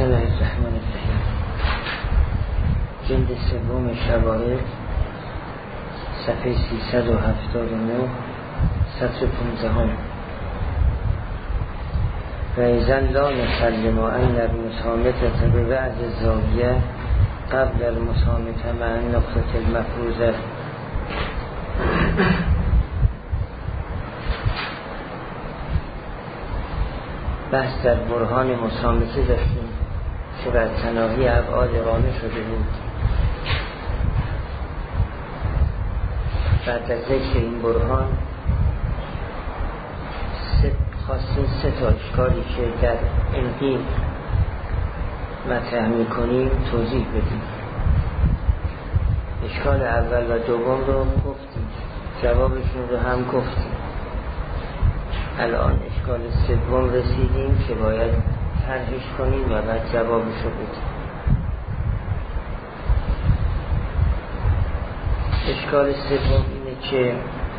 الله الرحمن الرحیم. جلد سوم شواهد، صفحه 379، سطر 15. و ایزن لا نسلم ان المصامتة ببعض الزاویه قبل المصامتة مع النقطة المفروضه. بحث در برهان مصامته داشتیم که بر تناهی ابعاد رامه شده بود. بعد از ذکر این برهان خواستیم سه تا اشکالی که در این مطرح میکنیم توضیح بدیم. اشکال اول و دوم رو گفتیم، جوابشون رو هم گفتیم. الان اشکال سوم رسیدیم که باید طرحش کنیم و بعد جوابش رو بدیم. اشکال سوم اینه که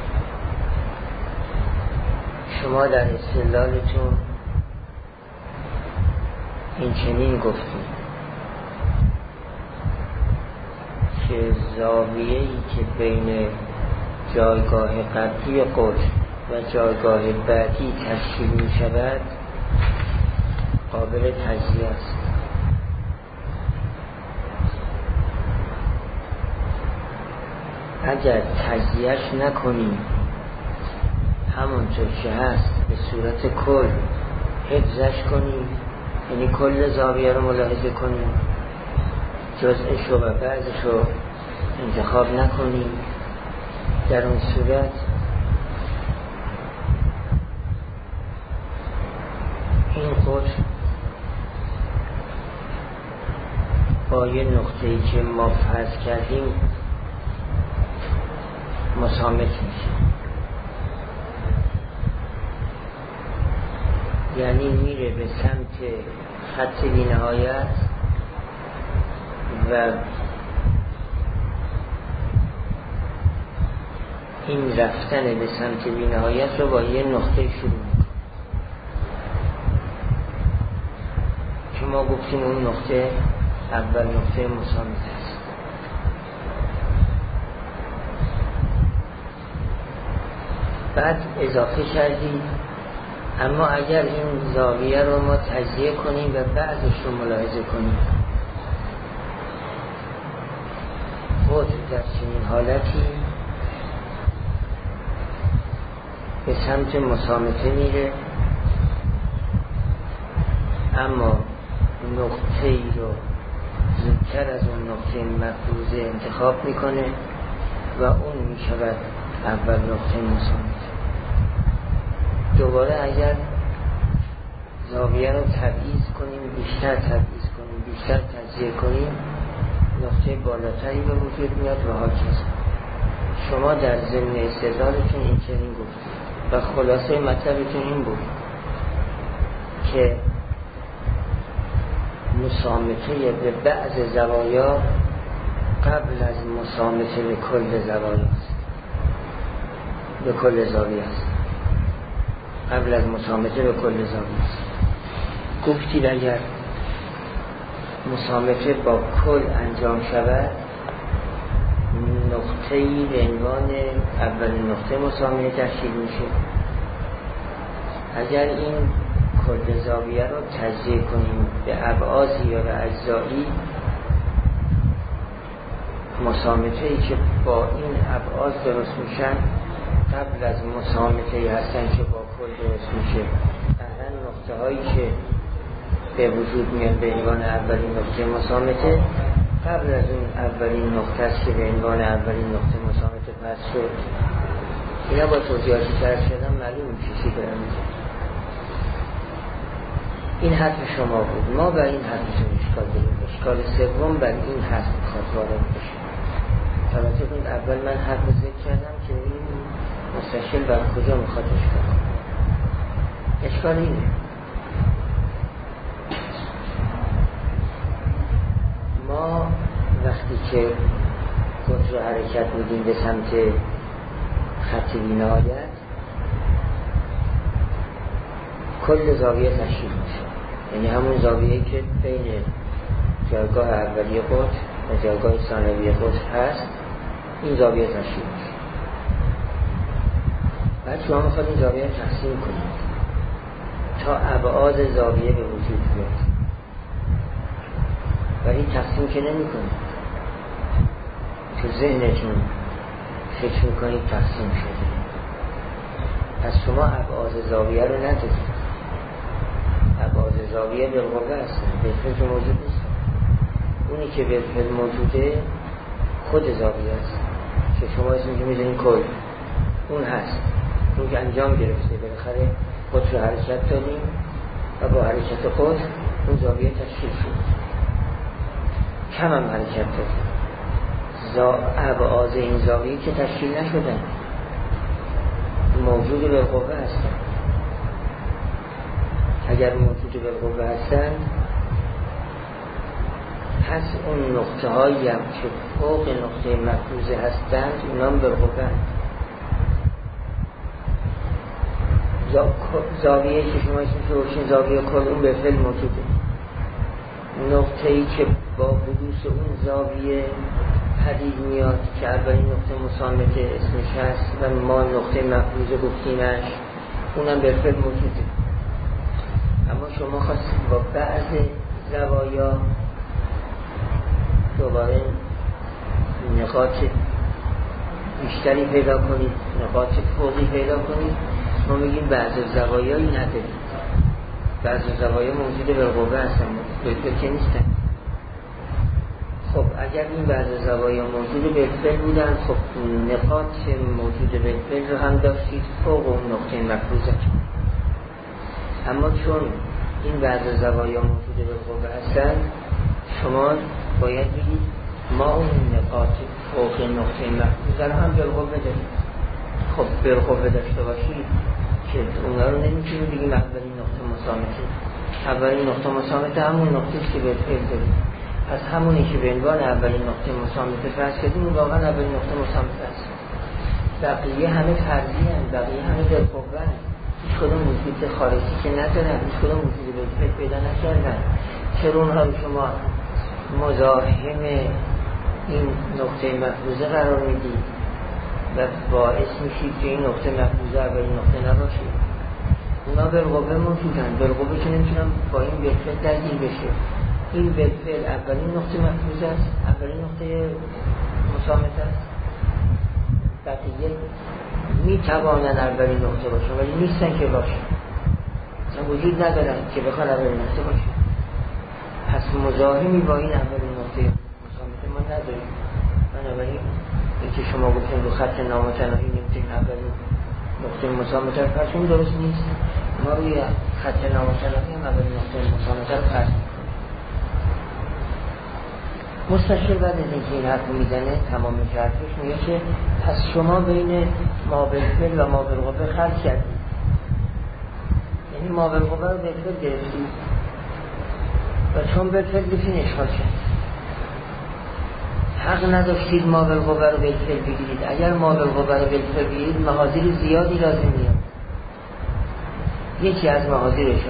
شما در استدلالتون این چنین گفتیم که زاویه‌ای که بین جایگاه قبلی قول و جایگاه بعدی تشکیل می شود قابل تجزیه است. اگر تجزیهش نکنیم همونطور که هست به صورت کل حفظش کنیم، یعنی کل زاویه رو ملاحظه کنیم، جزءش و بعضش رو انتخاب نکنیم، در اون صورت این قول با یه نقطه‌ای که ما فرض کردیم مصامت میشه، یعنی میره به سمت خط بی‌نهایت و این رفتن به سمت بی‌نهایت رو با یه نقطه شروع میکنه که ما گفتیم اون نقطه اول نقطه مصامت است. بعد اضافه کردیم اما اگر این زاویه رو ما تجزیه کنیم و بعدش رو ملاحظه کنیم، خود در چنین حالتی به سمت مصامته میره، اما نقطه ای رو زودتر از اون نقطه مفروضه انتخاب میکنه و اون میشود اول نقطه مصامته. دوباره اگر زاویه رو تبعیض کنیم، بیشتر تبعیض کنیم، بیشتر تجزیه کنیم، نقطه بالاتری به وجود میاد و هاکذا. شما در ضمن استدلالتون این چنین گفتید و خلاصه مطلبتون این بود که مصامته به بعض زوایا قبل از مصامته به کل زوایا است، به کل زاویه است، قبل از مصامته به کل زاویه است. گفتید اگر مصامته با کل انجام شود نقطه‌ای به عنوان اولین نقطه مصامته تشکیل میشه. اگر این کل زاویه رو تجزیه کنیم به ابعادی یا به اجزایی، مصامته‌ای که با این ابعاد درست میشن قبل از مصامته‌ای هستن که با کل درست میشه. اصلا نقطه هایی که به وجود میاد به عنوان اولین نقطه مصامته قبل از اون اولین نقطه است که به عنوان اولین نقطه مصامته پس شد. اینا با توضیحاتی که عرض کردم معلوم میشه چی دارم میگم. این حرف شما بود، ما بر این حرفتون اشکال داریم. اشکال سوم بر این حرف میخواد وارد بشه. البته اون اول من حرف ذکر کردم که این مستشکل بر کجا میخواد اشکال کنه. اشکال اینه ما وقتی که خود رو حرکت میدیم به سمت خط بی‌نهایت کل زاویه تشکیل میشه. یعنی همون زاویه‌ای که بین جایگاه اولیه قطب و جایگاه ثانویه قطب هست، این زاویه تشکیل میشه. بعد شما میخواد این زاویه رو تقسیم کنید تا ابعاد زاویه به وجود بیاد، ولی تقسیم که نمی کنید، تو ذهنتون فکر میکنید تقسیم شده. پس شما ابعاد زاویه رو ندارید. ابعاد زاویه بالقوه هستن، بالفعل موجود نیست. اونی که بالفعل موجوده خود زاویه است که شما اسمش میذارین کل، اون هست، اون که انجام گرفته. بالاخره قطب رو حرکت دادیم و با حرکت قطب اون زاویه تشکیل شد. کم هم حرکت دادیم، ابعاد این زاویه که تشکیل نشدن، موجود بالقوه هستن. اگر موجود بالقوه هستن، پس اون نقطه هایی هم که فوق نقطه مفروضه هستند اونا هم بالقوه هستند. زاویه که شما اسمش روشن زاویه کل، اون به فعل موجوده. نقطه‌ای که با حدوث اون زاویه پدید میاد که اولین نقطه مسامت اسمش هست و ما نقطه مفروضه گفتیمش، اونم به فعل موجوده. اما شما خواستید با بعض زوایا دوباره نقاط بیشتری پیدا کنید، نقاط فوقی پیدا کنید. ما میگیم بعض زوایایی ندارید، بعض زوایا موجود بالقوه هستن، بالفعل که نیستن. خب اگر این بعض زوایا موجود بالفعل بودن، خب نقاط موجود بالفعل رو هم داشتید فوق اون نقطه مفروضه. اما چون این بعض زوایا موجود بالقوه هستن، شما باید بگید ما اون نقاط فوق نقطه مفروضه رو هم بالقوه داریم. خب بالقوه داشته باشید که اونا رو نمیتونیم بگیم اولین نقطه مسامته. اولین نقطه مسامته همون نقطه‌ای که بالفعل داریم. پس همونی که به عنوان اولین نقطه مسامته فرض کردیم واقعا اولین نقطه مسامته است. بقیه همه فرضی هستند، بقیه همه بالقوه هستند. هیچ کدوم وجود خارجی که ندارن، هیچ کدوم وجود بالفعل پیدا نکردن. چرا اونها رو شما مزاحم این نقطه مفروضه قرار میدید و باعث میشید که این نقطه مفروضه اولین نقطه نباشه؟ اونا بالقوه موجودن، بالقوه که نمیتونن با این بالفعل درگیر بشه. این بالفعل اولین نقطه مفروضه است، اولین نقطه مسامت است. بقیه میتوانن اولین نقطه باشن ولی نیستن که باشن، اصلا وجود ندارن که بخوان اولین نقطه باشن. پس مزاحمی با این اولین نقطه مسامت ما نداریم. بنابراین اینکه شما گفتین رو خط نامتناهی نمیتونین اولین نقطه مسامت رو فرسون، درست نیست. ما روی خط نامتناهی هم اولین نقطه مسامت رو فرسون. مستشیر بعد از اینکه این حرف میزنه تمام حرفش میگه که پس شما بین ما بالفعل و ما بالقوه خلط کردید، یعنی ما بالقوه رو بالفعل گرفتید و چون بالفعل بتین اشغال کرد. حق نداشتید ما بالقوه رو بالفعل بگیرید. اگر ما بالقوه رو بالفعل بگیرید محاذیر زیادی لازم میاد. یکی از محاذیرش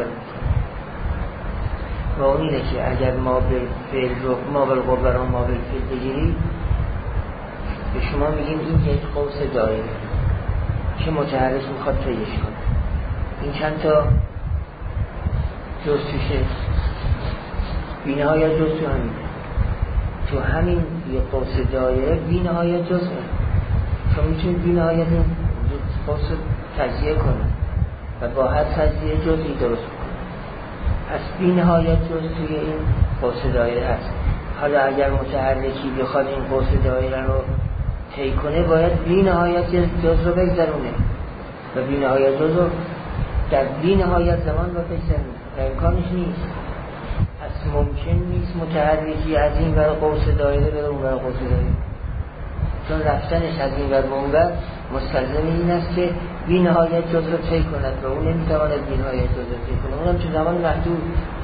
و اون اینه که اگر ما بالفعل رو ما بالقوه رو ما بالفعل بگیرید، به شما میگیم این یک قوس دایره که متحرک میخواد طیش کنه. این چند تا جز توشه، بی‌نهایت جز تو همین، تو همین یک قوس دایره بی‌نهایت جزه. شما میتونید بی‌نهایت این قوس تجزیه کنه و با هر تجزیه جزئی درست کنه. پس بی‌نهایت جز توی این قوس دایره هست. حالا اگر متحرکی بخواد این قوس دایره رو طی کنه، باید بی‌نهایت جز رو بگذرونه و بی‌نهایت جز رو در بی‌نهایت زمان رو بگذرونه و امکانش نیست. پس ممکن نیست متحرکی از این ور قوس دایره به اون ور قوس دایره، چون رفتنش از این ور به اون ور مستلزم این است که بی‌نهایت جز رو طی کند و اون نمیتواند بی‌نهایت جز رو طی کند، اونم تو زمان محدود.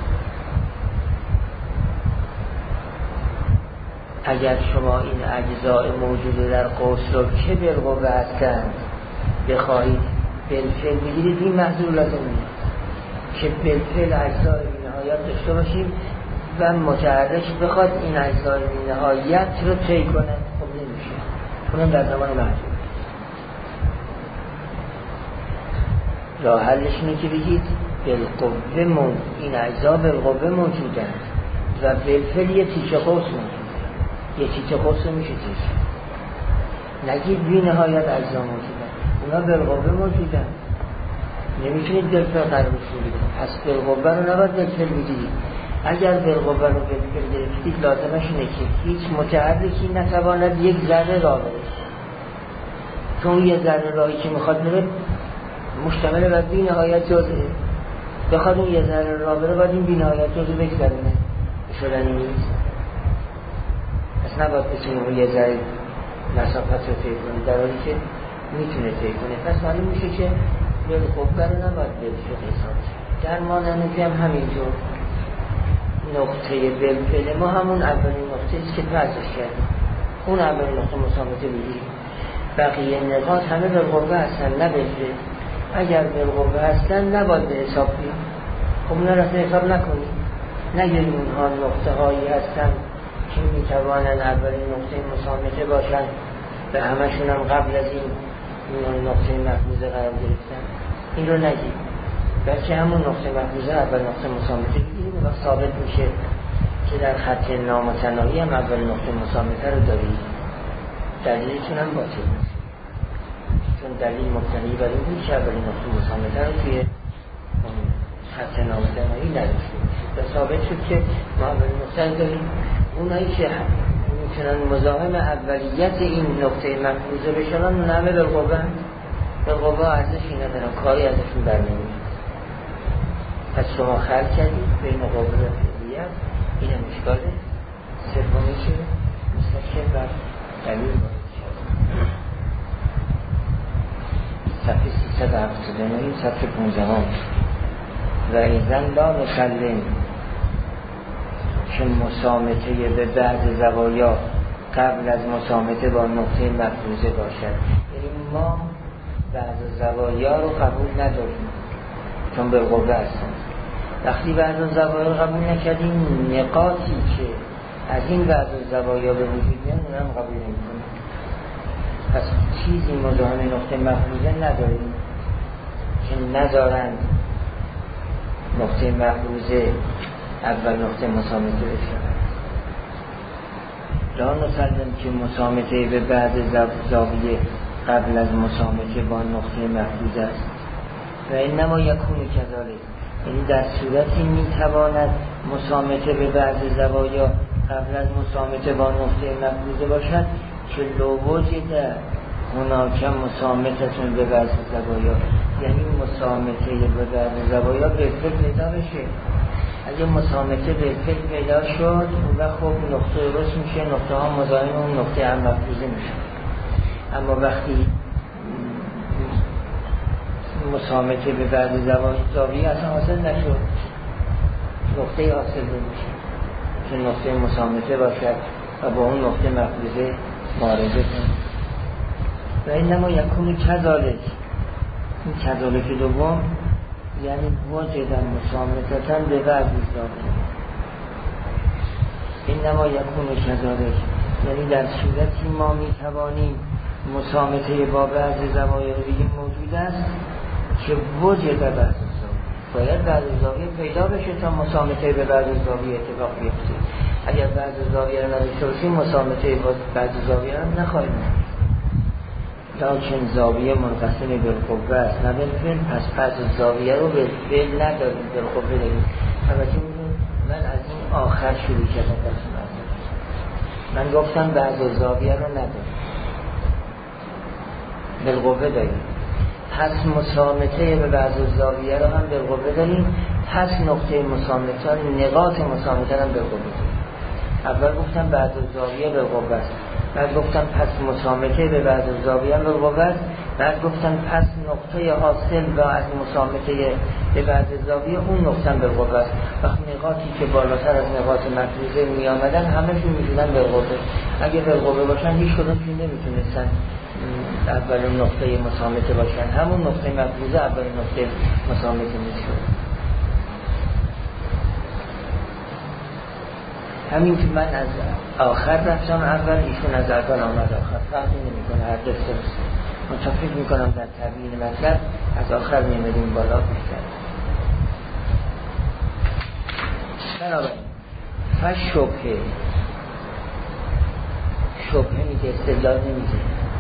اگر شما این اجزاء موجود در قوس رو که بالقوه هستند بخواهید بالفعل بگیرید، این محضور لازم نیست که بالفعل اجزاء بی‌نهایت یاد داشته باشیم و متحرک بخواد این اجزای نهایت رو طی کنه، خب نمیشه، کنم در زمان محدود. راه حلش اینه که بگید بالقوه این اجزا بالقوه موجودن و بالفعل یه تیکه قوس موجوده، یه تیکه قوس میشه تیکه، نگید بی نهایت اجزا موجودن، اونا بالقوه موجودن، نمیتونید بالفعل قرارش رو بگید. پس بالقوه رو نباید بالفعل بگید. اگر بالقوه رو بالفعل گرفتید لازمش اینه که هیچ متحرکی نتواند یک ذره راه بره، چون یه ذره راهی که میخواد بره مشتمل بر بی نهایت جزئه، بخواد اون یه ذره راه بره باید این بی نهایت جزء بگذرونه، شدنی نیست. پس نباید بتونیم اون یه ذره مسافت رو طی کنیم در حالی که میتونه طی کنه. پس معلوم میشه که بالقوه رو نباید بالفعل حساب. در مانند هم همینجور نقطه بالفعل ما همون اولین نقطه است که فرضش کردیم، اون اولین نقطه مسامته بگیریم، بقیه نقاط همه بالقوه هستن نه بالفعل. اگر بالقوه هستن نباید به حساب بیان، خب اونا را حساب نکنیم، نگیریم اونها نقطه هایی هستن که میتوانن اولین نقطه مسامته باشن و همشون هم قبل از این نقطه مفروضه قرار گرفتن، این رو نگیریم، بلکه همون نقطه مفروضه اول نقطه مسامته بگیریم و ثابت میشه که در خط نامتناهی هم اول نقطه مسامته رو داریم. دلیلشون هم باطل نیست، چون دلیل مبتنی بر این بود که اولین نقطه مسامته رو توی خط نامتناهی نداشته باشید و ثابت شد که ما اولین نقطه داریم. اونایی که میتونن مزاحم اولیت این نقطه مفروضه بشن اون همه بالقوه ارزشی ندارن، کاری ازشون برنمیاد. پس شما خلق کردید بین قوه و فعلیت، این هم اشکاله. سومی که مستشکل بر دلیل وارد شد. صفحه 379 صفحه 15 و ایزن لا نسلم که مسامته به بعد زوایا قبل از مسامته با نقطه مفروضه باشد. یعنی ما بعد زوایا رو قبول نداریم چون بالقوه هستن. وقتی بعد زوایا رو قبول نکردیم، نقاطی که از این بعد زوایا به وجود میان اون هم قبول نمی‌کنیم. پس چیزی مزاحم نقطه مفروضه نداریم که ندارند نقطه مفروضه اول نقطه مسامته بشود. لا نسلم که مسامته به بعد زاویه قبل از مسامته با نقطه مفروضه است و اینما یکون کذالک، یعنی در صورتی میتواند مسامته به بعد زوایا قبل از مسامته با نقطه مفروضه باشد که لو وجد هناک مسامتتون به بعد زوایا، یعنی مسامته به بعد زوایا به فکر پیدا بشه. اگه مسامته به فکر پیدا شد اون وقت خب نقطه درست میشه، نقطه ها مزاحم اون نقطه هم مفروضه میشه. اما وقتی مسامته به بعد زاویه اصلا حاصل نشد، نقطه حاصل نمیشه که نقطه مسامته باشد و با اون نقطه مفروضه معارضه کنه. و اینما یکون کذالک، این کذالک دوم یعنی وجدن مسامتتن به بعد زاویه. اینما یکون کذالک یعنی در صورتی ما میتوانیم مسامته با بعض زوایا رو بگیم موجود است که وجد بعض زاویه، باید بعض زاویه پیدا بشه تا مسامته به بعض زاویه اتفاق بیفته. اگر بعض زاویه رو نداشته باشیم مسامته با بعض زاویه رو نخواهیم داشت. لیکن زاویه منقسم بالقوه است نه بالفعل، پس زاویه رو بالفعل نداریم، بالقوه داریم. البته من از این آخر شروع کردم، من گفتم بعض زاویه رو نداریم، بالقوه داریم. پس مسامته به بعض زاویه رو هم بالقوه داریم، پس نقطه مسامته نقاط مسامته هم بالقوه داریم. اول گفتم بعض زاویه بالقوه است، بعد گفتم پس مسامته به بعض زاویه بالقوه است، بعد گفتم پس نقطه حاصل و از مسامته به بعض زاویه اون نقطه بالقوه است. وقت نقاطی که بالاتر از نقاط مفروضه می آمدن همشون میشدن بالقوه. اگه بالقوه باشن هیچ کدومشون نمیتونستن اول نقطه مسامته باشن، همون نقطه مفروضه اول نقطه مسامته میشد. همین که من از آخر رفتم اول، ایشون از اول آمد آخر، فرقی نمی‌کنه، هر دو درسته. من فکر می‌کنم در تبیین مطلب از آخر می‌مدیم بالا بیشتر. بنابراین شبهه میگه استدلال نمیگه،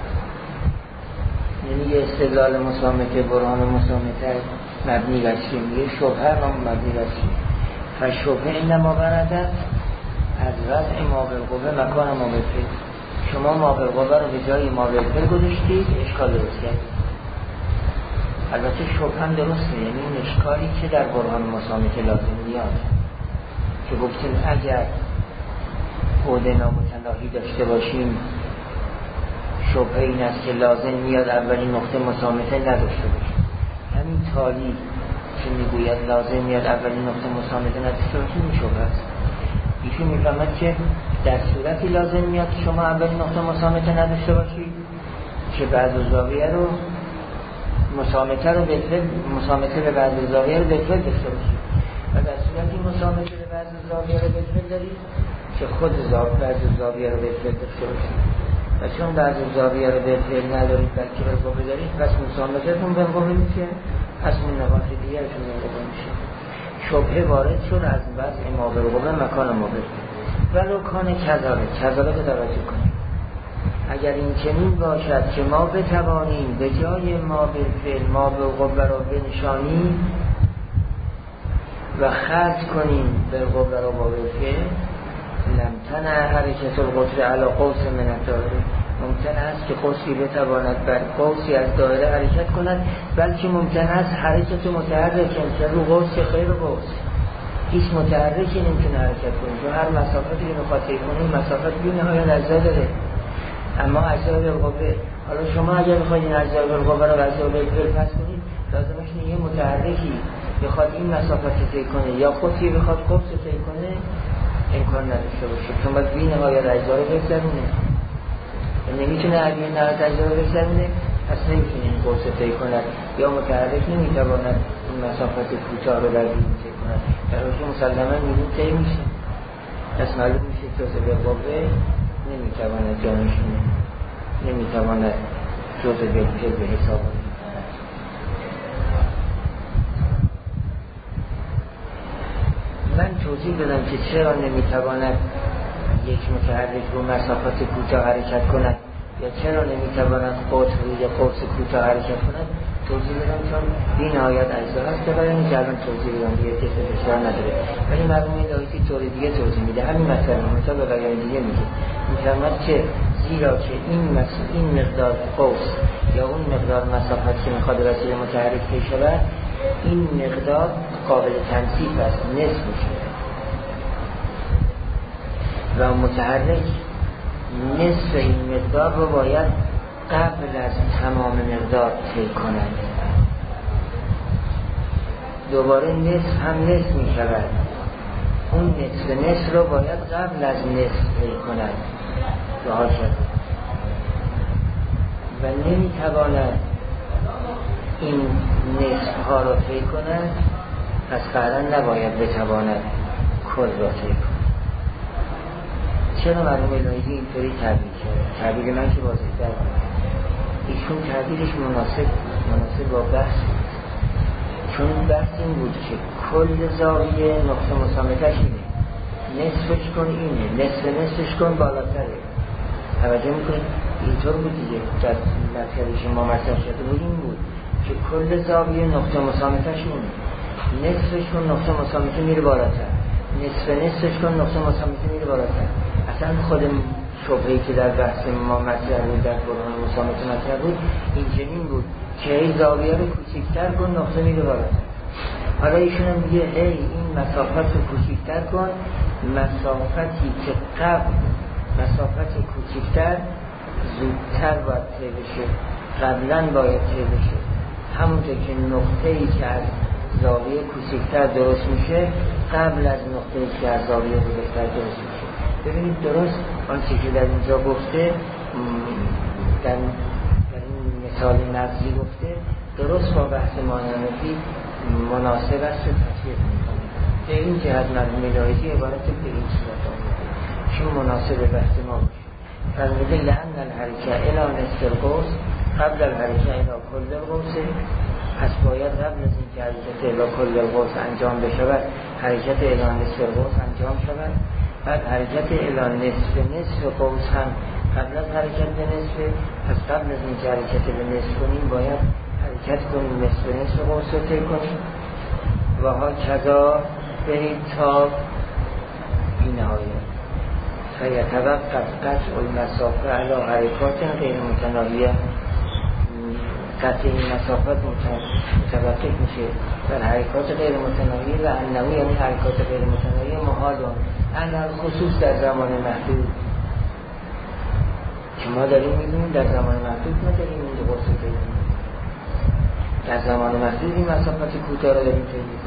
نمیگه استدلال مسامته برهان مسامته مبنی بر چی، میگه شبهه هم مبنی بر چی. فشبهه انما بردد از وضع ما بالقوه مکان ما بالفعل. شما ما بالقوه رو به جای ما بالفعل گذاشتید، اشکال درست کردید. البته شبهه هم درسته، یعنی این اشکالی که در برهان مسامته لازم میاد که گفتیم اگر بعد نامتناهی داشته باشیم شبهه این است که لازم میاد اولین نقطه مسامته نداشته باشیم. همین تالی که میگوید لازم میاد اولین نقطه مسامته نداشته باشیم این شبهه است. ایشون میفهمد که در صورتی لازم میاد که شما اولین نقطه مسامته نداشته باشید که بعض زاویه رو مسامته به بعض زاویه رو بالفعل داشته باشید و در صورتی مسامته به بعض زاویه رو بالفعل دارید که خود بعض زاویه رو بالفعل داشته باشید و چون بعض زاویه رو بالفعل ندارید بلکه بالقوه دارید پس مسامته‌تون بالقوه میشه، پس اون نواحی دیگرشون بالقوه میشه. شبهه وارد شد از وضع ما بالقوه مکان ما بالفعل ولو کان کذالک که توجه کنید. اگر این چنین باشد که ما بتوانیم به جای ما بالفعل ما بالقوه را بنشانیم و خرج کنیم بالقوه را با بالفعل لم تنع حرکت القطر علی قوس من الدائره. ممکن است که قوسی بتواند بر قوسی از دایره حرکت کند، بلکه ممکن است حرکت متحرک که رو قوس خیر قوس هیچ متحرکی نمیتونه حرکت کنه، چون هر مسافتی که بخواد طی کنه مسافت بی نهایت اجزا داره. اما اجزای بالقوه، حالا شما اگر بخواید این اجزای بالقوه رو از اجزای بالفعل پس کنید لازمش یه متحرکی بخواد این مسافت طی کنه یا قوسی بخواد قوس طی کنه امکان نداشته باشه، چون باید بی نهایت اجزا رو بگذرونه. نمیتونه بی نهایت اجزا رو بگذرونه، پس نمیتونه این قوس طی کند یا متحرک نمیتواند این مسافت کوتاه رو در بین طی کند. در حالی که مسلما میبود طی میشه، پس معلوم میشه جزء بالقوه نمیتواند جانشینه، نمیتواند جزء بالفعل به حساب آمد. من توضیح دادم که چرا نمیتواند یک متحرک رو مسافت کوتاه حرکت کند یا چرا نمیتواند قوس روی قوس کوتاه حرکت کند. توضیح دادم چون بی نهایت اجزا هست که برای که الان توضیح دادم دیگه که بسیار نداره، ولی مرموم الهی طور دیگه توضیح میده. همین مسئله منطقه به بیان دیگه میگه، میفرماد که زیرا که این مقدار قوس یا اون مقدار مسافت که میخواد وسیله متحرک طی شود این مقدار قابل تنصیف است، نصف میشه و متحرک نصف این مقدار رو باید قبل از تمام مقدار طی کند. دوباره نصف هم نصف می شود، اون نصف رو باید قبل از نصف طی کند رها شد و نمی تواند این نصف ها رو طی کند، پس فردا نباید بتواند کل را طی کند. چرا مرحوم الهی اینطوری تعبیر کرد؟ تعبیر من که واضح‌تر بود. ایشون تعبیرش مناسب با بحث بود، چون بحث این بود که کل زاویه نقطه مسامتش اینه، نصفش کن اینه، نصفش کن بالاتره. توجه میکنید؟ اینطور بود دیگه. در مطلبی ما مطرح شده بود این بود که کل زاویه نقطه مسامتش اینه، نصفش کن نقطه مسامته میره بالاتر، نصفش کن نقطه مسامته میره بالاتر. اصلا خود شبهه‌ای که در بحث ما مطرح بود، در برهان مسامته مطرح بود، این چنین بود که ای زاویه رو کوچکتر کن نقطه میره بالاتر. حالا ایشون هم میگه ای این مسافت رو کوچکتر کن، مسافتی که قبل مسافت کوچکتر زودتر باید طی بشه، قبلا باید طی بشه. همونطور که نقطه‌ای که از زاویه کوچکتر درست میشه قبل از نقطه‌ای که از زاویه بزرگتر درست میشه. ببینید درست آنچه که در اینجا گفته، در این مثال نبضی گفته، درست با بحث مانعی مناسب است و تطبیق میکنه. به این جهت مرحوم الهی عبارت به این صورت آمده. چون مناسب بحث ما باشه. فرموده لأن الحرکه الى نصف القوس قبل الحرکه الى کل القوس، پس باید قبل از این که حرکت الى کل القوس انجام بشود حرکت الى نصف القوس انجام شود، بعد حرکت الى نصف قوس هم قبل از حرکت به نصف، پس قبل از این که حرکت به نصف کنیم باید حرکت کنیم نصف قوس رو طی کنیم و ها کذا برید تا این نهایت. فیتوقف قطع المسافه علی حرکات غیر متناهیه، قطع این مسافت متوقف میشه در حرکات غیر متناهیه و انه یعنی حرکات غیر متناهیه محالون انه خصوص در زمان محدود که ما داریم میبینیم در زمان محدود ما داریم این دو قصه داریم در زمان محدود این مسافت کوتاه رو داریم تایید.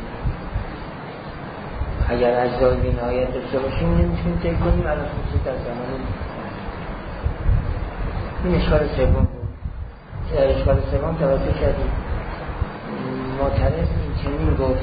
اگر اجزای بی نهایت داشته باشیم نمیتونیم طی کنیم علی خصوص در زمان. این اشکال سوم بود. در اشکال سوم توجه کردیم معترض این چنین گفت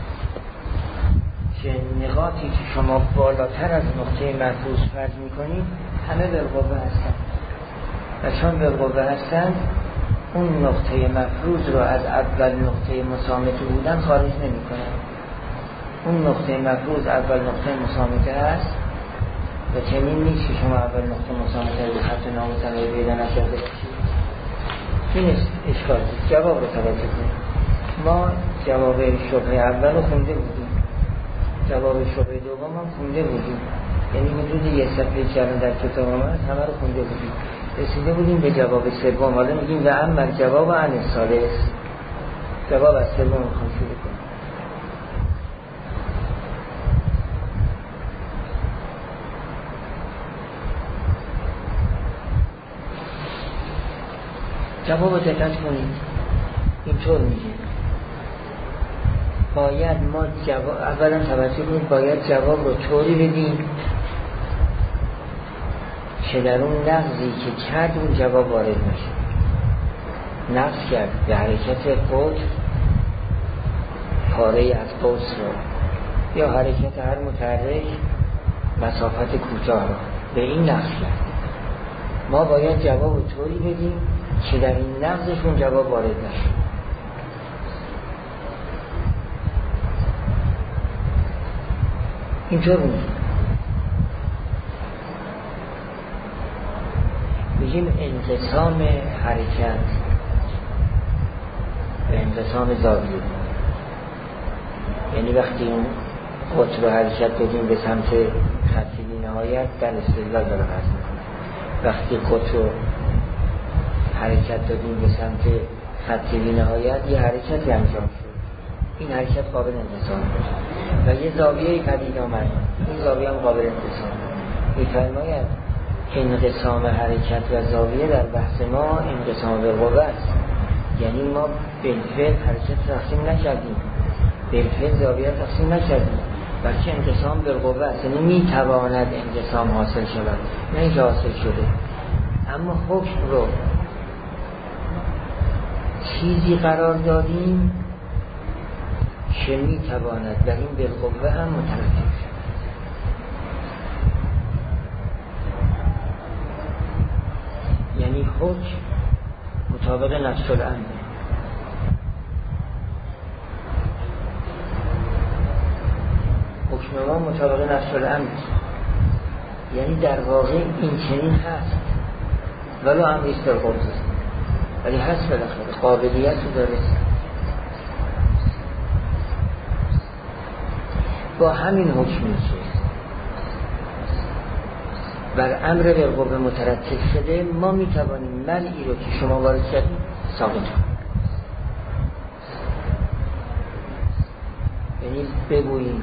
که نقاطی که شما بالاتر از نقطه محفوظ فرض میکنید همه بالقوه هستند و چون بالقوه هستند اون نقطه مفروض رو از اول نقطه مسامته بودن خارج نمی کنن. اون نقطه مفروض اول نقطه مسامته هست و چنین نیست که شما اول نقطه مسامته رو خط نامتناهی پیدا نکرده باشید. این اشکال جواب رو توجه کنید. ما جواب شبهه اول رو خونده بودیم، جواب شبهه دوم هم خونده بودیم، یعنی حدود یک صفحه چرا در کتاب آمد همه رو خونده بودیم، رسیده بودیم به جواب سوم. حالا میگیم و اما جواب عن الثالث، جواب از سوم میخوام شروع کنیم. جواب دقت کنید اینطور میگه باید ما اولا توجه کنید باید جواب رو طوری بدیم که در اون نقضی که کرد اون جواب وارد نشه. نقض کرد به حرکت قطب پاره از قوس رو یا حرکت هر متحرک مسافت کوتاه رو به این نقض کرد. ما باید جواب رو طوری بدیم که در این نقضشون جواب وارد نشه. اینطور میگیم انقسام حرکت به انقسام زاویه، یعنی وقتی اون قطب حرکت دادیم به سمت خط بی نهایت در استدلال داره هست میکنه، وقتی قطب حرکت دادیم به سمت خط بی نهایت یه حرکتی انجام شد، این حرکت قابل انقسام و یه زاویه پدید آمد، این زاویه هم قابل انقسام. می‌فرماید انقسام حرکت و زاویه در بحث ما انقسام بالقوه است، یعنی ما بالفعل حرکت تقسیم نکردیم، بالفعل زاویه تقسیم نکردیم، بلکه انقسام بالقوه است، یعنی میتواند انقسام حاصل شود، نه اینکه حاصل شده. اما حکم رو چیزی قرار دادیم که میتواند در این بالقوه هم مترتب شد. یعنی حکم مطابق نفس الامر، حکم ما مطابق نفس الامر، یعنی در واقع این چنین هست ولو امریست در قوه ولی هست بالاخره قابلیت رو داره. با همین حکمی که بر امر بالقوه مترتب شده ما میتوانیم منعی رو که شما وارد کردید ثابت کنیم. یعنی بگوییم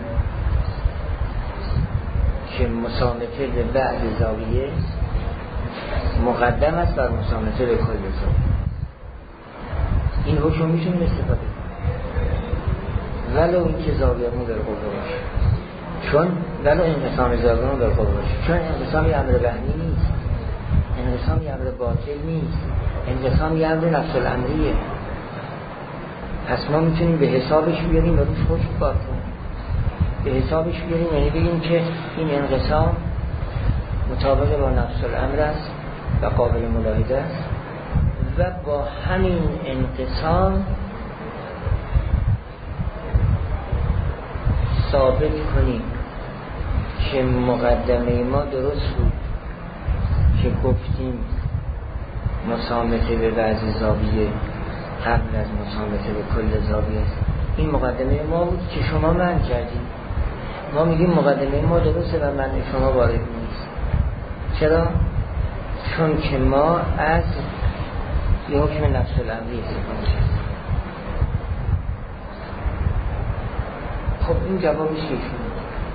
که مسامته به بعد زاویه مقدم است بر مسامته به کل زاویه. این حکم میتونیم استفاده کنیم ولو اینکه زاویه‌مون بالقوه باشه، چون ولو انقسام زاویه‌مون بالقوه باشه، چون انقسام یه امر وهمی نیست، انقسام یه امر باطل نیست، انقسام یه امر نفس الامریه. پس ما میتونیم به حسابش بیاریم و روش حکم کار کنیم. به حسابش بیاریم یعنی بگیم که این انقسام مطابق با نفس الامر است و قابل ملاحظه است و با همین انقسام ثابت کنیم که مقدمه ما درست بود که گفتیم مسامته به بعضی زاویه قبل از مسامته به کل زاویه است. این مقدمه ما بود که شما منع کردید. ما میگیم مقدمه ما درسته و منع شما وارد نیست. چرا؟ چون که ما از یه حکم نفس الامری استفاده کردیم. خب این جوابش یکیه.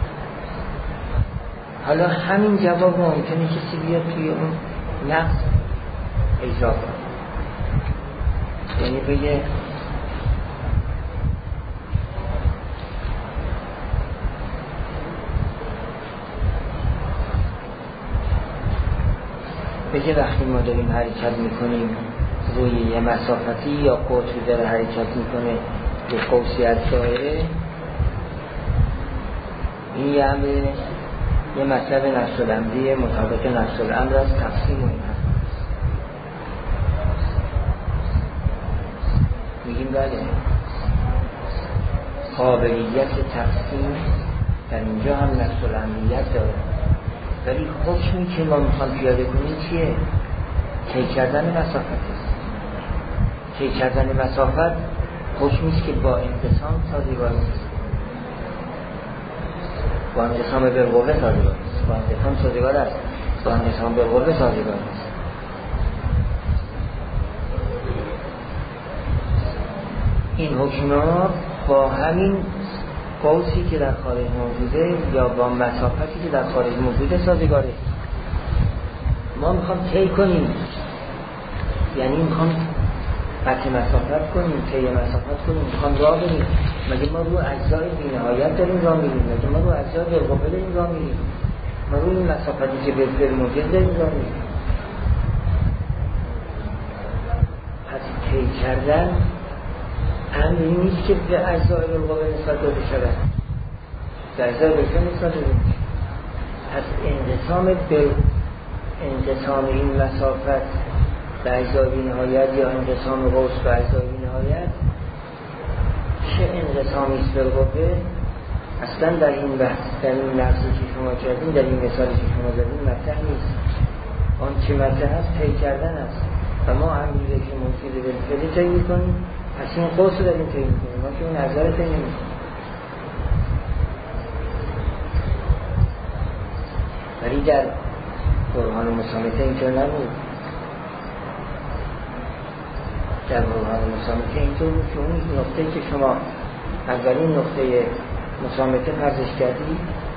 حالا همین جواب ممکنه کسی بیاد توی اون نقص اجرا کنه، یعنی بگه وقتی ما داریم حرکت میکنیم روی یه مسافتی یا قطری داره حرکت میکنه به قوسی از دایره، این یه مطلب نفس الامری مطابق نفس الامر از تقسیم و این هست. میگیم بله قابلیت تقسیم در اینجا هم نفس الامریت داره، ولی حکمی که ما میخوام پیاده کنیم چیه؟ طی کردن مسافت است. طی کردن مسافت حکمیست که با انقسام سازگار است، با انقسام بالقوه سازگار است، با انقسام سازگار است، با انقسام بالقوه سازگار است. این حکم‌ها با همین قوسی که در خارج موجوده یا با مسافتی که در خارج موجوده سازگاره. ما میخوام طی کنیم، یعنی میخوام قطع مسافت کنیم، طی مسافت کنیم، میخوام راه بریم. مگه ما رو اجزای بی‌نهایت داریم راه میریم؟ مگه ما رو اجزای بالقوه داریم راه میریم؟ ما رو این مسافتی که بالفعل موجود داریم راه میریم. پس طی کردن امری نیست که به اجزای بالقوه نسبت داده شود، به اجزای بالفعل نسبت داده میشه. پس انقسام این مسافت به اجزای بی‌نهایت یا انقسام قوس به اجزای بی‌نهایت چه انقسامی است بالقوه اصلا در این بحث، در این نقصی که شما کردین، در این مثالی که شما دارین مطرح نیست. آن چه مطرح است طی کردن است و ما امری که منفی به بالفعل طی می‌کنیم. پس این قوس رو داریم طی می‌کنیم، ما که اون نظر طی نمی‌کنیم. ولی در برهان مسامته اینطور نبود. در برهان مسامته اینطور بود که اون نقطه که شما اولین نقطه مسامته فرضش کردید،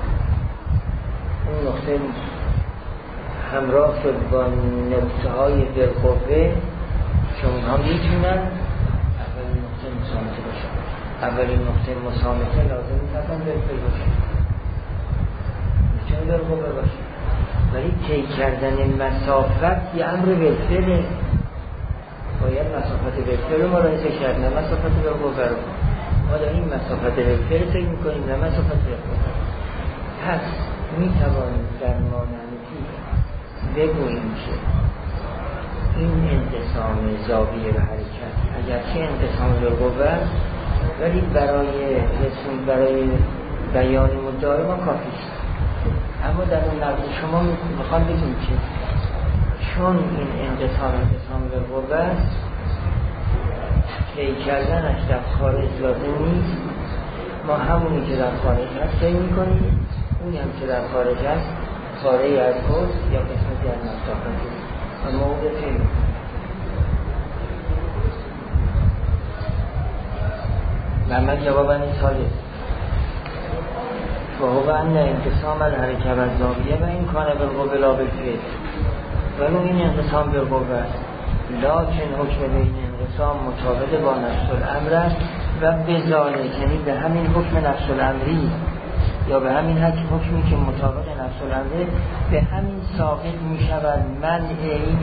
اون نقطه همراه شد با نقطه‌های بالقوه که اونها میتونن اولین نقطه مسامته باشن. اولین نقطه مسامته لازم نیست بالفعل باشه، میتونه بالقوه باشه، ولی طی کردن مسافت یه امر بالفعله. باید مسافت بالفعل ما رایزه کرد، نه مسافت بالقوه رو. ما داریم مسافت بالفعل طی میکنیم، نه مسافت بالقوه. پس میتوانیم در مانعتی بگوییم که این انقسام زاویه و حرکت اگرچه انقسام بالقوه است، ولی برای بیان مدعای ما کافی است. اما در اون نقل شما میخوام بگیم که چون این انقسام بالقوه است، طی کردنش در خارج لازم نیست. ما همونی که در خارج هست طی میکنیم، اونی هم که در خارج هست پاره‌ای از قوس یا قسمتی از مسافت و موقع طی میکنیم. محمد جواب این ساله فهو ان انقسام الحرکه و الزاویه و این کانه بالقوه لا بالفعل، ولو این انقسام بالقوه است، لکن حکم به این انقسام مطابق با نفس الامر است و بذالک، یعنی به همین حکم نفس الامری یا به همین حکمی که مطابق نفس الامر، به همین ثابت می شود منع این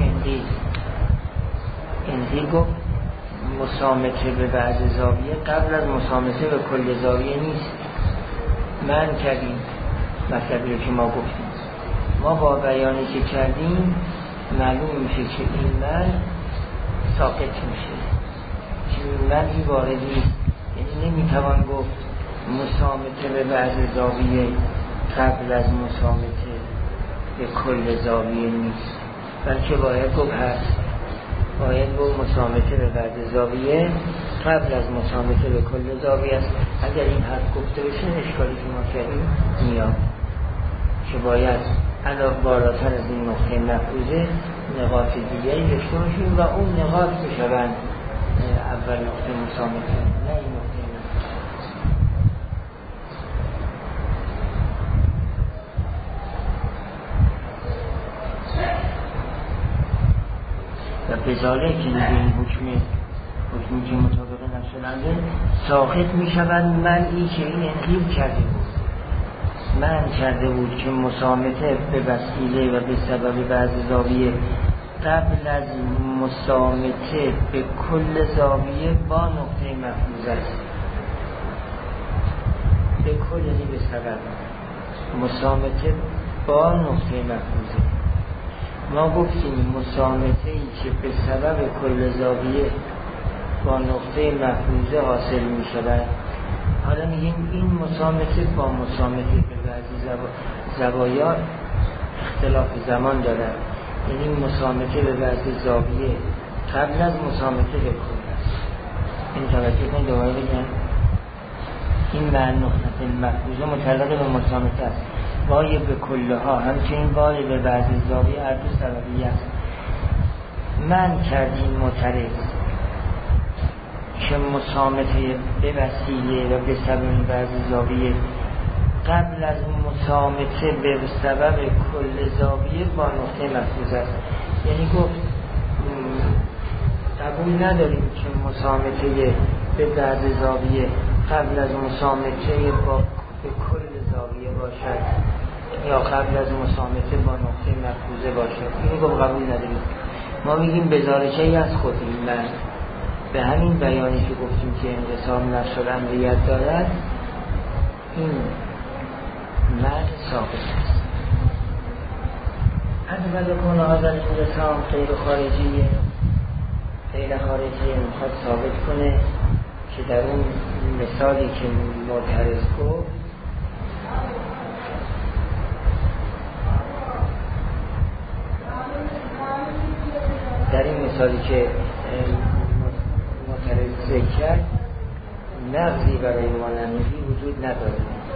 انقی گفت مسامته به بعض زاویه قبل از مسامته به کل زاویه نیست. من کردیم مطلبی رو که ما گفتیم ما با بیانی که کردیم معلوم میشه که این من ساقط میشه، که این منی وارد نیست. یعنی نمیتوان گفت مسامته به بعض زاویه قبل از مسامته به کل زاویه نیست، بلکه باید گفت هست. باید گفت مسامته به بعض زاویه قبل از مسامته به کل زاویه است. اگر این حرف گفته بشه اشکالی که ما کردیم میاد که باید علاوه بالاتر از این نقطه مفروضه نقاط دیگری داشته باشیم و اون نقاط بشوند اول نقطه مسامته، نه این نقطه مفروضه. و بذاره که به این حکمی که مطابق نشدنده ساخت می شود منعی که این انقیب کرده بود، من کرده بود که مسامته به وسیله و به سبب بعض زاویه قبل از مسامته به کل زاویه با نقطه مفروض است. به کل یعنی به سبب، مسامته با نقطه مفروضه. ما گفتیم مسامته ای که به سبب کل زاویه با نقطه مفروضه حاصل می شود. حالا میگیم این مسامته با مسامته به بعضی زوایا اختلاف زمان دارد، یعنی مسامته به بعضی زاویه قبل از مسامته به کل است. این توجه کن دوباره بگم این معنی نقطه مفروضه متعلق به مسامته است. وای به کلها همچنین وای به بعضی زاویه هر دو سببی است. من کردیم معترض که مسامته به وسیله و به سبب بعضی زاویه قبل از مسامته به سبب کل زاویه با نقطه مفروض است. یعنی گفت قبول نداریم که مسامته به بعضی زاویه قبل از مسامته با به کل زاویه باشد یا قبل از مسامته با نقطه مفروضه باشد. اینو گفت قبول نداریم. ما میگیم بزارچه‌ای از خود این من به همین بیانی که گفتیم که انقسام نفس الامریت دارد، این من ثابت است. اول کن هذا الانقسام غیر خارجی، غیر خارجی میخواد ثابت کنه که در اون مثالی که معترض گفت در این مثالی که معترض ذکر کرد نقضی برای مانندگی وجود نداره،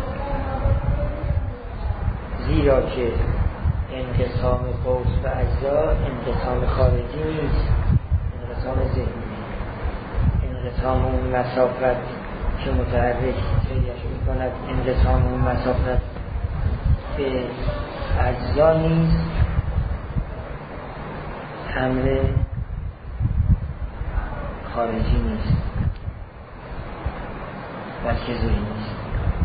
زیرا که انقسام قوس و اجزا انقسام خارجی نیست، انقسام ذهنی. انقسام اون مسافت که متحرک سیرش می کند انقسام اون مسافت به اجزا نیست، امر خارجی نیست بلکه ذهنی است.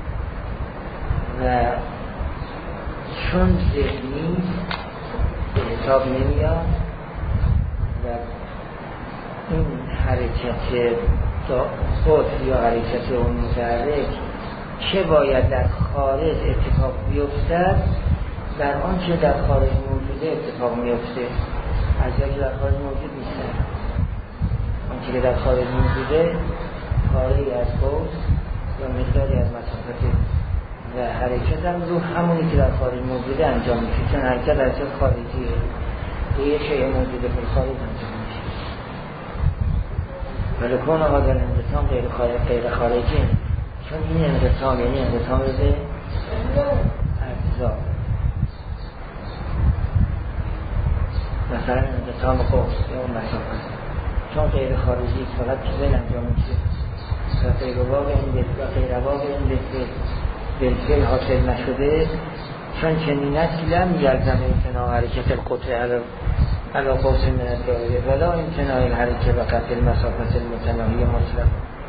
و چون ذهنی به حساب نمیاد و این حرکت خود یا حرکت اون متحرک که باید در خارج اتفاق بیفتد در آنچه در خارج موجوده اتفاق میفته. اجزایی که در خارج موجود نیستن، آنچه که در خارج موجوده کاری از قوس یا مقداری از مسافت و حرکت هم رو همونی که در خارج موجوده انجام میشه، چون حرکت حرکت خارجیه، روی شیء موجوده پر خارج انجام میشه. ولی کون آقا در انقسام غیر خارجی، چون این انقسام یعنی انقسام به اجزا، مثلا انقسام قوس یا اون مسافت، چون غیر خارجی فقط تو ذهن انجام میشه و غیر واقع این بالفعل حاصل نشده، چون چنین لم یلزم امتناع حرکت القطع علی قوس من الدایره ولا امتناع الحرکت و قطع المسافت المتناهی مطلق.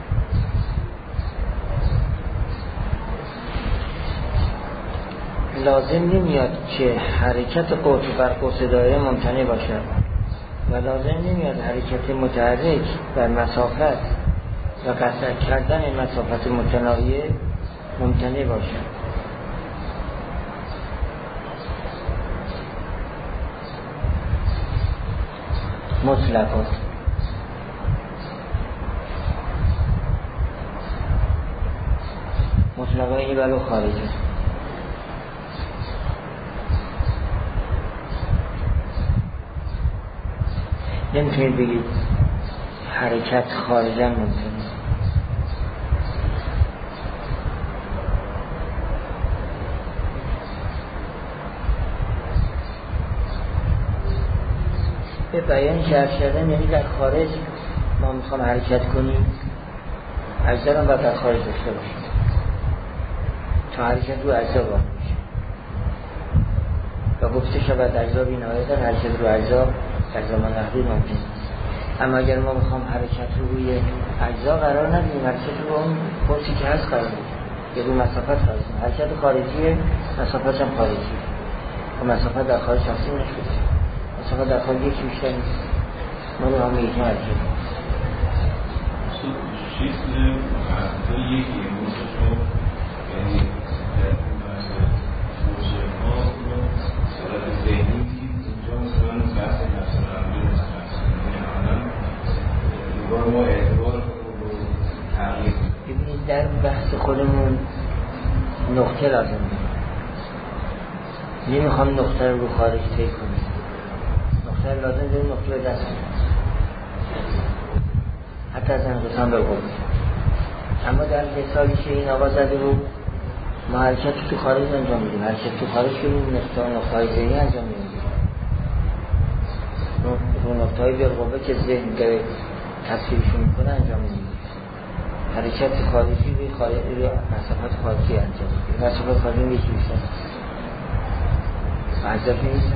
لازم نمیاد که حرکت قطع بر قوس دایره ممتنع باشد و لازم نمیاد حرکت متحرک بر مسافت و قطع کردن مسافت متناهی ممتنع باشد. مطلقات. مطلقا این ولو خارجه. نمیتونید بگید حرکت خارجا ممکنه. به بیان شرط شدن یعنی در خارج ما میخوام حرکت کنیم، اجزا هم باید در خارج داشته باشیم تا حرکت رو اجزا باید میشه. و گفته شود اجزا بی نهایت حرکت رو اجزا در زمان محدود ممکن. اما اگر ما میخوام حرکت رو روی اجزا قرار ندیم، حرکت رو اون پرسی که هست قرار ندیم، یه رو مسافت خارجی، حرکت خارجیه، مسافت هم خارجیه و مسافت در خارج تقسیم نشده، مسافت در خارج یکی بیشتر نیست، ما رو همه یکی حرکت شکل محطه یکی موششو یعنی در موشه ها رو صورت ذهنی اینجا مثلا بحث نفس رمزی مثلا ما اعتبار رو تغییر. ببینید در بحث خودمون نقطه لازم داریم، نمیخوام نقطه رو خارج طی کنیم، نقطه لازم داریم، نقطه رو دست کنیم حتی از انقسام به قوم. اما در مثالی که این آقا زده رو ما حرکت تو خارج انجام میدیم، حرکت تو خارج کنیم نقطه های ذهنی انجام میدیم، رو نقطه های بالقوه که ذهن داره تصویرشون میکنه انجام میدیم. حرکت خارجی روی مسافت خارجی انجام میدیم، مسافت خارجی یکی بیشتر معذب نیستم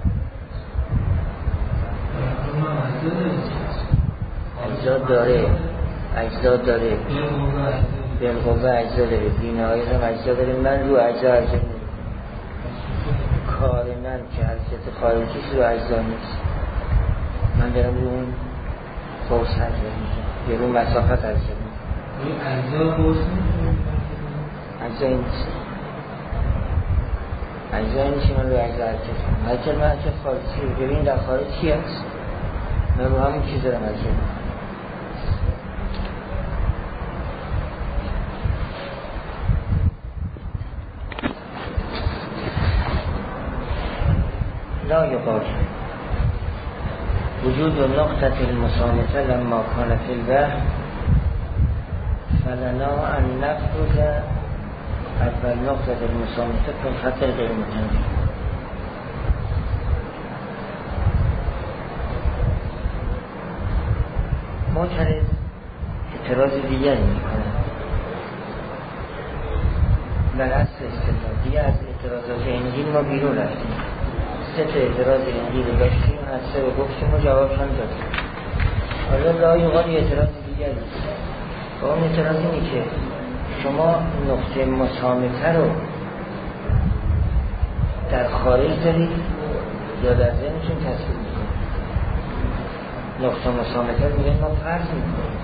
اجزا داره بالقوه اجزا داره، بینهایت هم اجزا داره. من رو اجزا کار من که حرکت خارجیش رو اجزا نیست، من دارم رو اون قوس حرکت میکنم یا رو مسافت حرکت میکنم. اجزا نیست، اجزا نیست من رو اجزا حرکت کنم. حرکت خارجی رو ببین در خارج چی هست، من رو همون چیز دارم حرکت میکنم. لا يقال وجود النقطة المصامتة لما كان في البحر فلنا أن نفرض أول نقطة المصامتة في الخط غير متناهي. معترض اعتراض دیگری میکنه بر اصل استدلال. دیگه از اعتراضات انجیل ما بیرون رفتیم، سه تا اعتراض انجیل رو داشتیم، از سه رو گفتیم و جوابش هم دادیم. حالا لایقان اعتراض دیگری و اون اعتراض اینه که شما نقطه مسامته رو در خارج دارید یا در ذهنتون تصویر میکنید. نقطه مسامته رو میگن ما فرض میکنیم،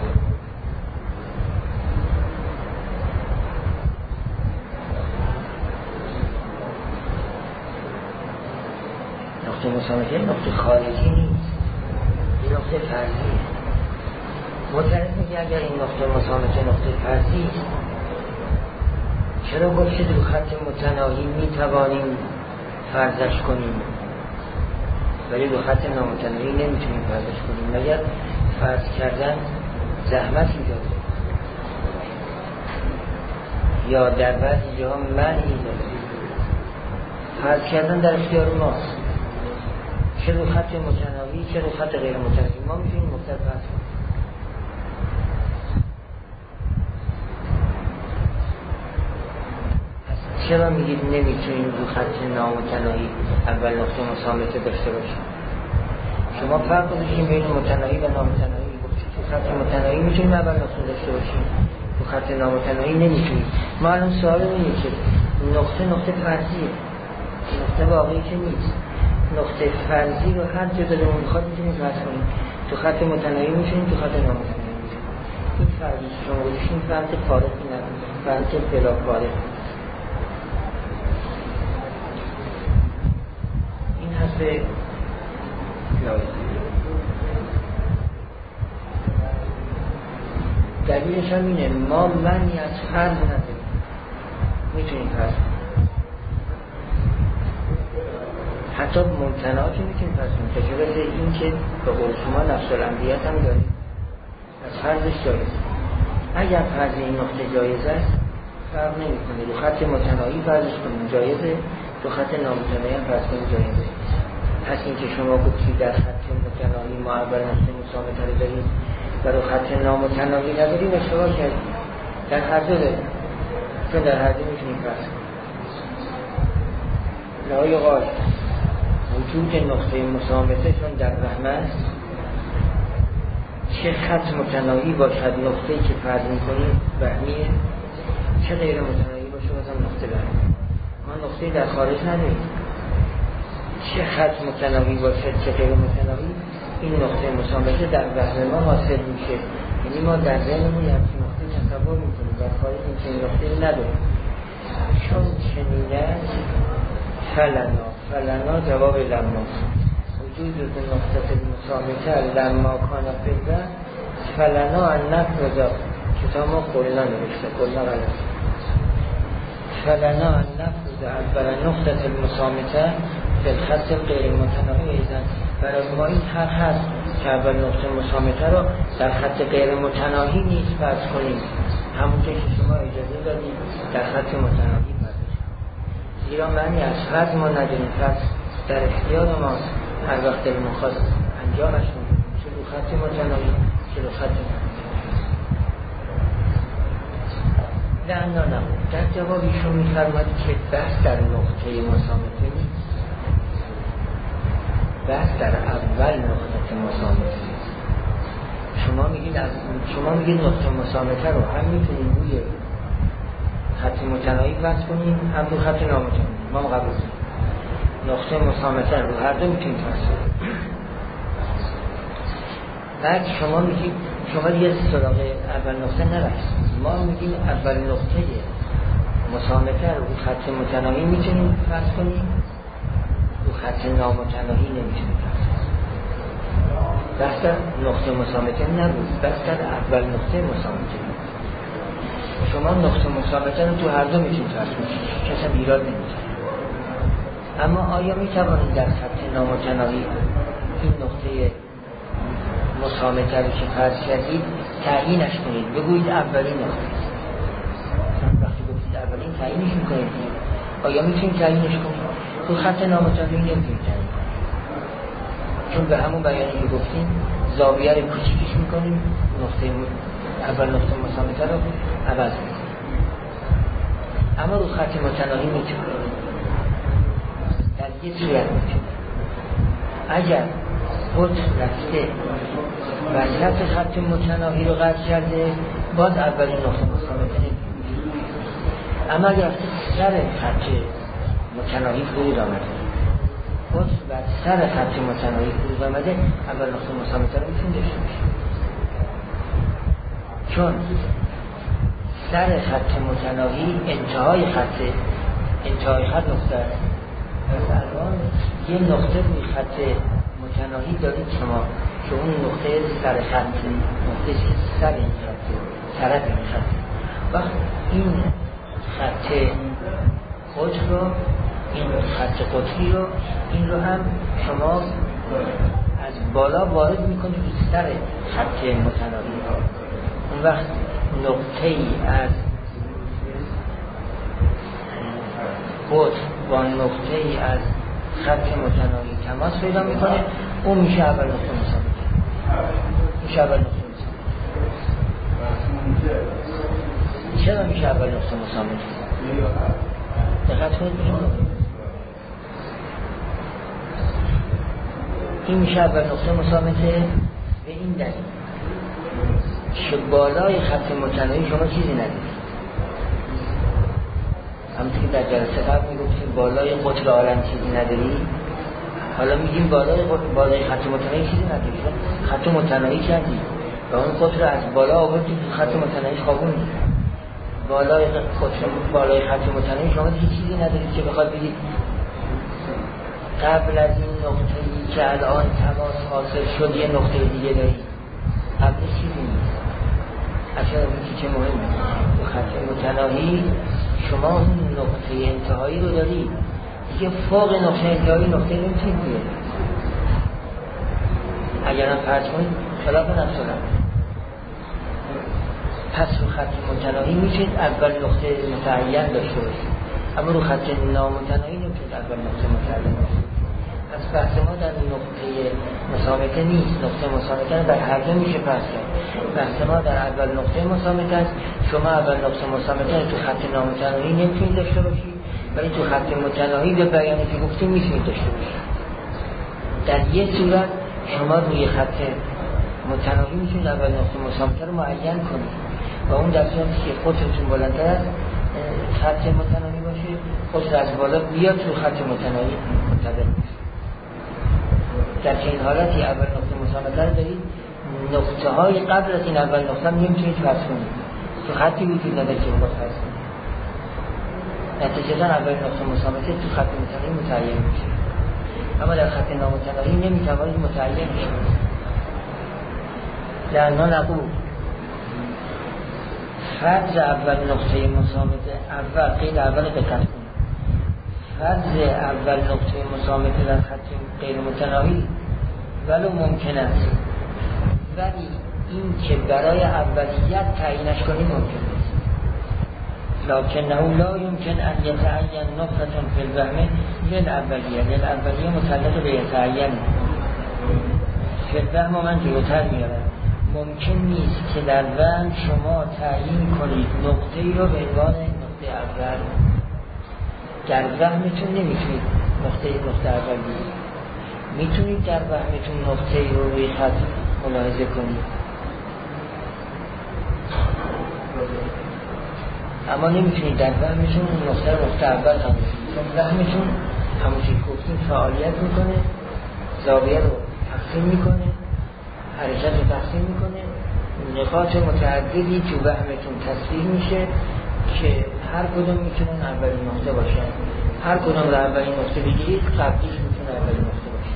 نقطه مسامته نقطه خارجی نیست، این نقطه فرضیه. معترض میگه اگر این نقطه مسامته نقطه فرضی است، چرا گفته دو خط متناهی میتوانیم فرضش کنیم ولی دو خط نامتناهی نمیتونیم فرضش کنیم؟ مگر فرض کردن زحمت ایجاد یا در بعضی جاها منعی داره؟ فرض کردن در اختیار ماست، چه دو خط متناهی چه دو خط غیر متناهی ما میتونیم مختلف فرض کنیم. چرا میگید نمیتونیم دو خط نامتناهی اول نقطه مسامته داشته باشیم؟ شما فرق گذاشتین بین متناهی و نامتناهی، گفتید دو خط متناهی میتونیم اول نقطه داشته باشیم، دو خط نامتناهی نمیتونیم. ما الان سوال اینه که نقطه فرضیه، نقطه واقعی که نیست. نقطه فرضی رو هر جا دلمون میخواد میتونیم فرض کنیم، دو خط متناهی میتونیم، دو خط نامتناهی میتونیم. این فرضی که شما گذاشتین فرض فارقی نداره، فرض بلا فارق. این حسب دلیلش هم اینه ما منی از فرض نداریم، میتونیم فرض کنیم، حتی ممتنعات رو میتونیم فرض کنیم، تجربه این که به قول شما نفس الانبیات هم داریم از فرضش جایز. اگر فرض این نقطه جایز است فرق نمیکنه، رو خط متناهی فرضش کنیم جایزه، رو خط نامتناهی هم فرض کنیم جایزه. پس این که شما گفتید در خط متناهی ما اول نقطه مسامطه رو داریم و رو خط نامتناهی نداریم اشتباه کردیم، در هر دو داریم، چون در هر دو میتونیم فرض کنیم. لایقال وجود نقطه مسامطه چون در وهم است، چه خط متناهی باشد نقطه‌ای که فرض می‌کنیم وهمیه، چه غیر متناهی باشه بازم نقطه وهمیه. ما نقطه‌ای در خارج نداریم، چه خط متناهی باشد چه غیر متناهی این نقطه مسامطه در وهم ما حاصل میشه. یعنی ما در ذهنمون همچین نقطه تصور می‌کنیم، در خارج این نقطه‌ای نداریم. چون چنین است فلنا جواب لما وجود نقطه مسامطه لما کان فضا فلنا ان نفرض کتاب ما قلنا نوشته، قلنا غلط، فلنا ان نفرض اول نقطه المسامطه فی الخط غیر متناهی ایضا. برای ما این حق هست که اول نقطه مسامطه رو در خط غیر متناهی نیز فرض کنیم، همونطور که شما اجازه دادید در خط متناهی فرض کنیم، زیرا معنی از فرض ما نداریم، فرض در اختیار ماست، هر وقت دلمون خواست انجامش میدیم، چه رو خط متناهی چه رو خط متناهی. نه در جواب ایشون می‌فرماید که بحث در نقطه مسامطه نیست، بحث در اول نقطه مسامطه نیست. شما میگید نقطه مسامطه رو هم میتونیم روی خط متناهی فرض کنیم هم رو خط نامتناهی، ما قبول کنیم نقطه مسامطه رو هر دو میتونیم فرض کنیم. بعد شما میگید شما یه سراغ اول نقطه نرسید، ما میگیم اول نقطه مسامطه رو خط متناهی میتونیم فرض کنیم، رو خط نامتناهی نمیتونیم فرض کنیم. بحث در نقطه مسامطه نبود، بحث در اول نقطه مسامطه. شما نقطه مسامطه رو تو هر دو میتونید فرض کنید، کسی ایراد نمیتونه. اما آیا میتوانید در خط نامتناهی این نقطه مسامطه رو که فرض کردید تعیینش کنید، بگویید اولین نقطه است. وقتی گفتید اولین تعیینش میکنید، آیا میتونید تعیینش کنید؟ تو خط نامتناهی نمیتونید تعیین کنید، چون به همون بیانی که گفتیم زاویه رو کوچیکش میکنیم، اول نقطه مسامطه رو عوض میکنیم. اما رو خط متناهی میتونید در یه صورت میتونید، اگر قطب رفته وسط خط متناهی رو قطع کرده باز اولین نقطه مسامطه نمیشه. اما اگر سر خط متناهی فرود آمده، قطب بر سر خط متناهی فرود آمده، اول نقطه مسامطه رو میتونید داشته باشه، چون سر خط متناهی انتهای خط نقطه است. الان یه نقطه روی خط متناهی دارید شما که اون نقطه سر خط، نقطه سر این خط، طرف این خط. وقت این خط قطب رو، این خط قطبی رو، این رو هم شما از بالا وارد میکنید به سر خط متناهی. اون وقت نقطه ای از قطب با نقطه ای از خط متناهی تماس پیدا میکنه، اون میشه اول نقطه مسامطه. چرا میشه اول نقطه مسامطه؟ دقت کنید این میشه اول نقطه مسامطه به این دلیل که بالای خط متناهی شما چیزی ندید. همونطور که در جلسه قبل میگفتیم بالای قطر عالم چیزی نداری، حالا میگیم بالای خط متناهی چیزی نداری، خط متناهی کردی و اون قطر از بالا آوردی تو خط متناهی خوابوندی. بالای خط متناهی شما دیگه چیزی ندارید که بخواد بگید قبل از این نقطه‌ای که الان تماس حاصل شد یه نقطه دیگه داری، قبل چیزی نیست. اصلا چه مهمه تو خط متناهی شما اون نقطه انتهایی رو داری دیگه، فوق نقطه انتهایی نقطه نمیتونید بیارید. اگر هم فرض کنید خلاف نفس الامر، پس رو خط متناهی میشید اول نقطه متعین داشته باشید، اما رو خط نامتناهی نمیشید اول نقطه متعین داشته. پس بحث ما در نقطه مسامته نیست، نقطه مسامته در هر دو میشه پس کرد. بحث ما در اول نقطه مسامته است. شما اول نقطه مسامته تو خط نامتناهی نمیتونید داشته باشید، ولی تو خط متناهی به بیانی که گفتیم میتونید داشته باشید. در یه صورت شما روی خط متناهی میتونید اول نقطه مسامته رو معین کنید و اون در صورتی که قطرتون بلندتر از خط متناهی باشه، قطر از بالا بیاد تو خط متناهی منطبق میشه. در این حالتی اول نقطه مسامته رو دارید، نقطه های قبل از این اول نقطه هم نمیتونید فرض کنید، تو خطی وجود نداره که باید فرض کنید. نتیجتا اول نقطه مسامته تو خط متناهی متعین میشه، اما در خط نامتناهی نمیتوانید متعین بشید. در نقول فرض اول نقطه مسامته، اول قید اول دقت کنید، فرض اول نقطه مسامته در خط غیر متناهی ولو ممکن است، ولی این که برای اولیت تعیینش کنید ممکن است. لکنه لا یمکن ان یتعین نقطه فی الوهم للاولیه متعلق به یتعین فی الوهم. من جلوتر میارم، ممکن نیست که در وهم شما تعیین کنید نقطه‌ای رو به عنوان نقطه اول. در وهمتون نمیتونید نقطه اول بگیرید، میتونید در وهمتون نقطه‌ای رو روی خط ملاحظه کنید، اما نمیتونید در وهمتون نقطه اول قرار بدید، چون وهمتون همونجوری گفتیم فعالیت میکنه، زاویه رو تقسیم میکنه، حرکت رو تقسیم میکنه، نقاط متعددی تو وهمتون تصویر میشه که هر کدوم میتونن اولین نقطه باشن. هر کدوم رو اولین نقطه بگیرید قبلیش میتونه اولین نقطه باشه.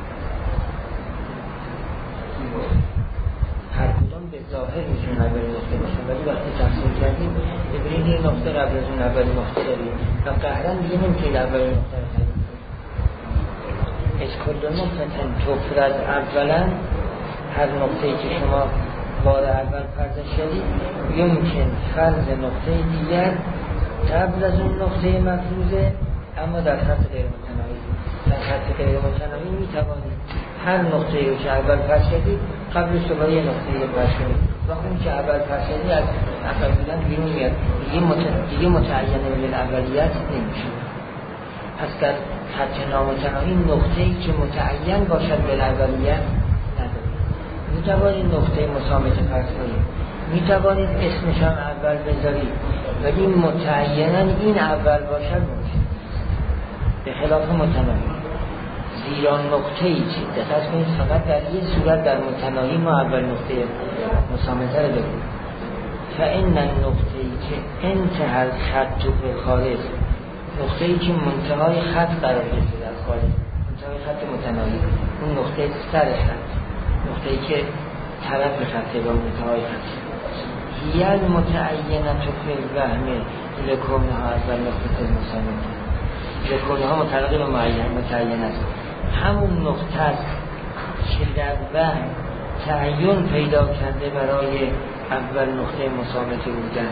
هر کدوم به ظاهر میتونه اولین نقطه باشه، ولی وقتی تقسیم کردیم ببینید این نقطه قبل از اون اولین نقطه داریم و قهرن دیگه نمیتونید اولین نقطه رو تعیین کنید. از کل نقطه تفرض اولا، هر نقطه‌ای که شما بار اول فرضش شدید یمکن فرض نقطه دیگر قبل از اون نقطه مفروضه، اما در خط غیر متناهی. در خط غیر متناهی میتوانید هر نقطه‌ای رو که اول فرض شدید قبلش دوباره یه نقطه‌ای رو فرض کنید و اون که اول فرض شدید از اول بودن بیرون میاد، دیگه متعین بالاولیت نمیشه. پس در خط نامتناهی نقطه‌ای که متعین باشد بالاولیت ندارید. میتوانید نقطه مسامته فرض کنید، میتوانید اسمش هم اول بذارید، ولی متعیناً این اول باشد ممکن به خلاف متناهی. زیرا نقطه‌ای که دقت کنید فقط در این صورت در متناهی ما اول نقطه مسامته رو داریم. فإن النقطه‌ای که انتهى الخط به خارج، نقطه‌ای که منتهای خط قرار گرفته در خارج، منتهای خط متناهی، اون نقطه سر خط، نقطه‌ای که طرف خطه با منتهای خط، هی المتعینه فی الوهم لکونها اول نقطه مسامته. لکونها متعلق به متعین است، همون نقطه است که در وهم تعین پیدا کرده برای اول نقطه مسامته بودن.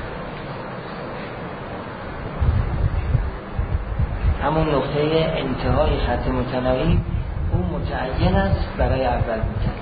همون نقطه انتهای خط متناهی اون متعین است برای اول بودن.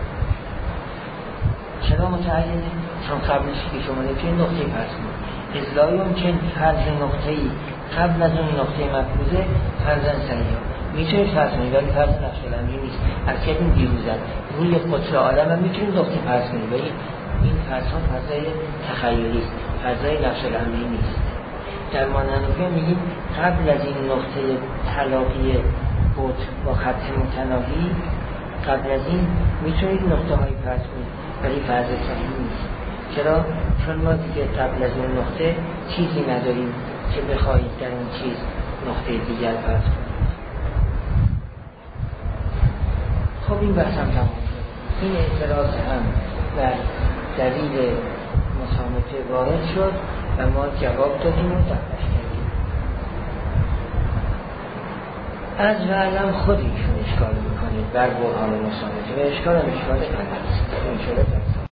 چرا متعینه؟ چون قبلش که شما نمیتونید نقطه فرض کنید. اصلاحی ممکن فرض نقطه‌ای قبل از اون نقطه مفروضه فرضاً صحیح میتونید فرض کنید، ولی فرض نقش الامری نیست. از که این دیروزن روی قطر عالم هم میتونید نقطه فرض کنید، ولی این فرض ها فرضای تخیلی است، فرضای نقش الامری نیست. در مانند میگیم قبل از این نقطه تلاقی قطر با خط متناهی، قبل از این میتونید نقطه هایی فرض کنید، ولی فرض صحیح نیست. چرا؟ چون ما دیگه قبل از اون نقطه چیزی نداریم که بخواهید در اون چیز نقطه دیگر فرض کنید. خب این بحث هم تمام شد. این اعتراض هم بر دلیل مسامته وارد شد و ما جواب دادیم و دعوش کردیم. از علم خود ایشون اشکال میکنید بر برهان مسامته و اشکال غلط است.